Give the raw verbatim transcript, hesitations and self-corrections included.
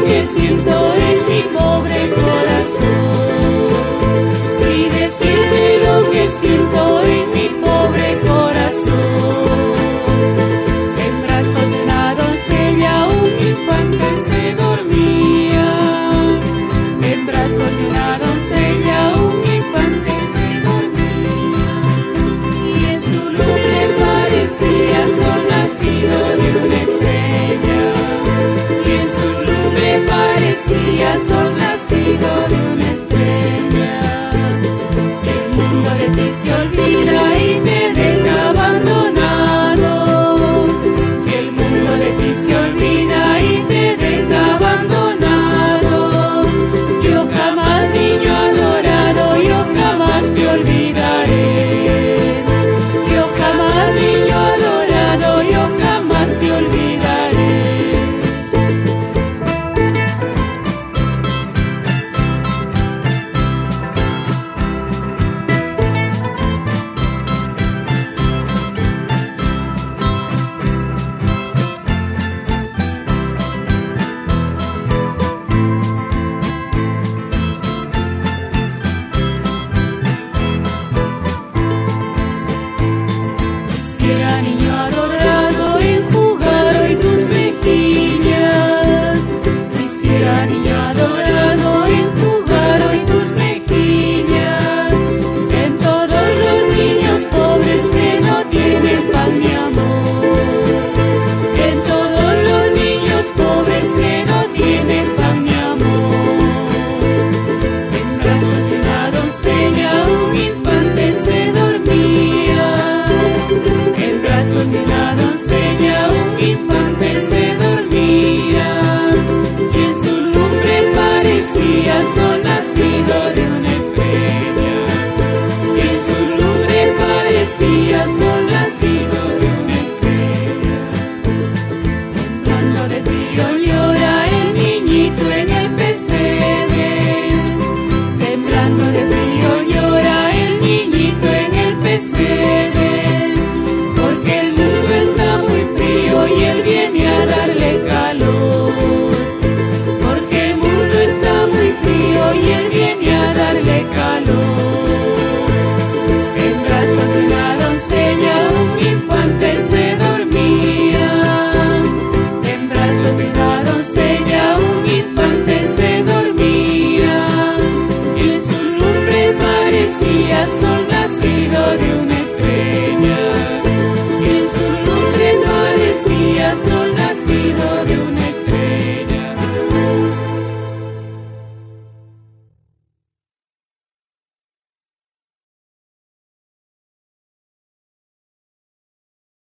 que siento en mi pobre corazón y decirte lo que siento en mi pobre corazón. En brazos de una doncella un infante se dormía, en brazos de una doncella un infante se dormía, y en su lumbre parecía sol nacido de una estrella, y en su lumbre parecía sol